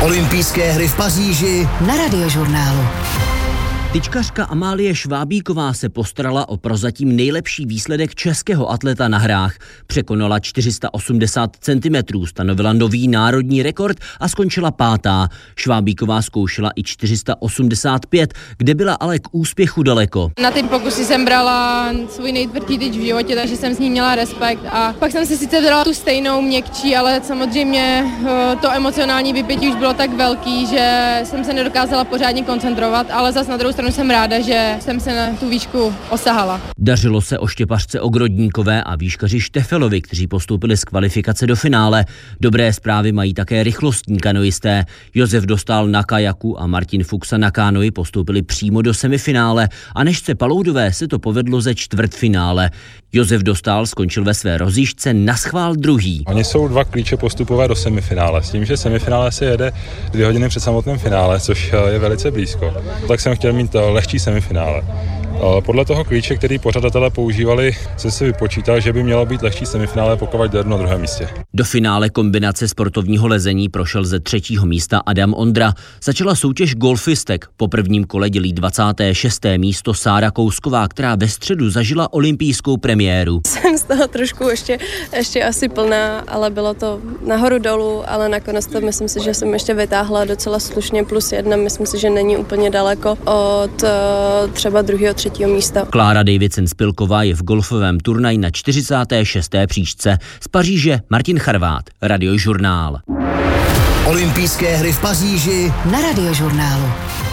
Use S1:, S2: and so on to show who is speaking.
S1: Olympijské hry v Paříži
S2: na Radiožurnálu.
S3: Tyčkařka Amálie Švábíková se postarala o prozatím nejlepší výsledek českého atleta na hrách. Překonala 480 cm, stanovila nový národní rekord a skončila pátá. Švábíková zkoušela i 485, kde byla ale k úspěchu daleko.
S4: Na ty pokusy jsem brala svůj nejtvrdší tyč v životě, takže jsem s ní měla respekt. A pak jsem si sice dala tu stejnou měkčí, ale samozřejmě to emocionální vypětí už bylo tak velký, že jsem se nedokázala pořádně koncentrovat, ale zas na druhou stranu jsem ráda, že jsem se na tu výšku osahala.
S3: Dařilo se oštěpařce Ogrodníkové a výškaři Štefelovi, kteří postoupili z kvalifikace do finále. Dobré zprávy mají také rychlostní kanoisté. Josef Dostál na kajaku a Martin Fuxa na kánoji postoupili přímo do semifinále a Nežce Paloudové se to povedlo ze čtvrtfinále. Josef Dostál skončil ve své rozjížďce naschvál druhý.
S5: Oni jsou dva klíče postupové do semifinále, s tím, že semifinále se jede 2 hodiny před samotným finále, což je velice blízko. Tak jsem chtěl mít lehčí semifinále. Podle toho klíče, který pořadatelé používali, se si vypočítal, že by mělo být lehčí semifinále, pokud jde na druhém místě.
S3: Do finále kombinace sportovního lezení prošel ze 3. místa Adam Ondra. Začala soutěž golfistek. Po prvním kole dělí 26. místo Sára Kousková, která ve středu zažila olympijskou premiéru.
S6: Jsem z toho trošku ještě asi plná, ale bylo to nahoru dolů, ale nakonec to myslím si, že jsem ještě vytáhla docela slušně +1. Myslím si, že není úplně daleko od třeba 2. 3. místa.
S3: Klára Davidson-Spilková je v golfovém turnaji na 46. příčce. Z Paříže Martin Charvát, Radiožurnál.
S1: Olympijské hry v Paříži
S2: na Radiožurnálu.